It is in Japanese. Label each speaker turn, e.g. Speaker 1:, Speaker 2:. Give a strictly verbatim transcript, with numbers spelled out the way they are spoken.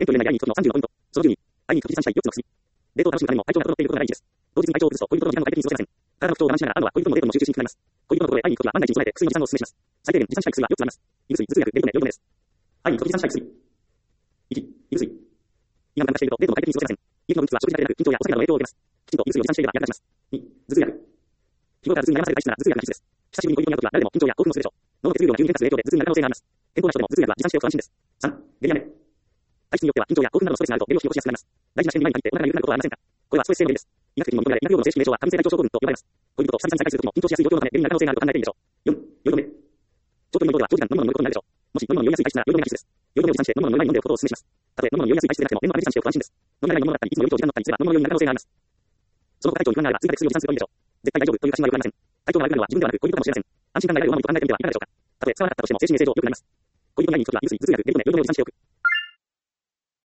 Speaker 1: テント入れない愛に行くことのさんじゅうななポイント。そのじゅうに、愛に行く富士山市内よっつの薬。デートを楽しむためにも体調が整っていることが第一です。同日に体調を崩すと恋人の時間の解決に過ごせません。体の不調を我慢しながら、あんは恋人のデートの集中しにくくなります。恋人のところへ会いに行くときは万が一に備えて薬の持参をお勧めします。最低限持参したい薬はよっつあります。胃薬、頭痛薬、デートメ、よんどめです。愛に行くと持参したい薬。いち、胃薬。胃が無駄化しているとデートの解決に過ごせません。胃液の分泌は食事だけでなく緊張やお酒などの影響を受けます。きちんと胃薬を持参していれば役立ちます。に、頭痛薬。日頃から頭痛に悩まされている体質なら頭痛薬が必須です。久しぶりに恋人に会うときは誰でも緊張や興奮をするでしょう。脳の血流量が急に変化する影響で頭痛になる可能性があります。健康な人でも頭痛薬は持参しておくと安心です。さん、下痢やめ。体質によっては緊張や興奮などのストレスがあると下痢を引き起こしやすくなります。大事な試験に前に限ってお腹が緩くなることはありませんか？これはストレス性の原因です。医学的にも認められ、医学用語の正式名称は過敏性体調症候群と呼ばれます。恋人と久々に再会するときも緊張しやすい状況のため下痢になる可能性があると考えていいでしょう。よん、酔い止め。長距離の移動では長時間飲むものを飲むことになるでしょう。もし飲むものの酔いやすい体質なら酔い止めが必須です。酔い止めを持参して飲むものの酔いない飲んでおくことをお勧めします。たとえ飲むものの酔いやすい体質でなくても念のため持参しておくと安心です。飲めないものだったりいつも酔いと時間だったりすれば飲むものの酔いになる可能性があります。その後体調に不安があれば追加で薬を持参するといいでしょう。絶対大丈夫という確信はよくありません。体調が悪くなるのは自分ではなく恋人かもしれません。安心感が得られるを守ると考えてみてはいかがでしょうか。たとえ使わなかったとしても精神衛生上良くなります。恋人に会いに行くときは胃薬、頭痛薬、デリコメ、酔い止めを持参しておく。